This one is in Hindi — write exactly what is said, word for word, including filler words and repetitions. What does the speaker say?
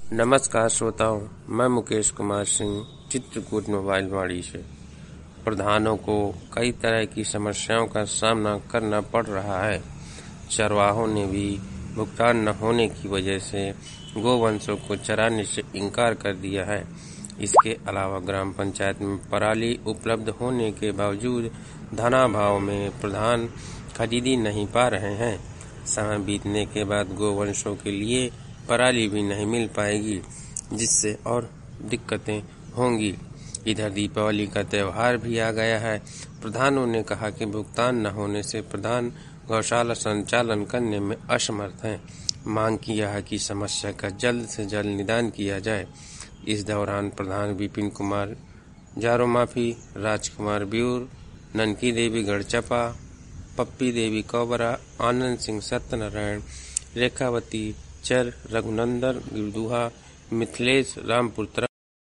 नमस्कार श्रोताओं, मैं मुकेश कुमार सिंह चित्रकूट मोबाइल वाड़ी से। प्रधानों को कई तरह की समस्याओं का सामना करना पड़ रहा है। चरवाहों ने भी भुगतान न होने की वजह से गोवंशों को चराने से इनकार कर दिया है। इसके अलावा ग्राम पंचायत में पराली उपलब्ध होने के बावजूद धनाभाव में प्रधान खरीदी नहीं पा रहे हैं। समय बीतने के बाद गोवंशों के लिए पराली भी नहीं मिल पाएगी, जिससे और दिक्कतें होंगी। इधर दीपावली का त्यौहार भी आ गया है। प्रधानों ने कहा कि भुगतान न होने से प्रधान गौशाला संचालन करने में असमर्थ हैं। मांग किया है कि समस्या का जल्द से जल्द निदान किया जाए। इस दौरान प्रधान विपिन कुमार जारो माफी, राजकुमार ब्यूर, ननकी देवी गढ़चपा, पप्पी देवी कौबरा, आनंद सिंह सत्यनारायण, रेखावती चर, रघुनंदन गिरदुहा, मिथिलेश रामपुर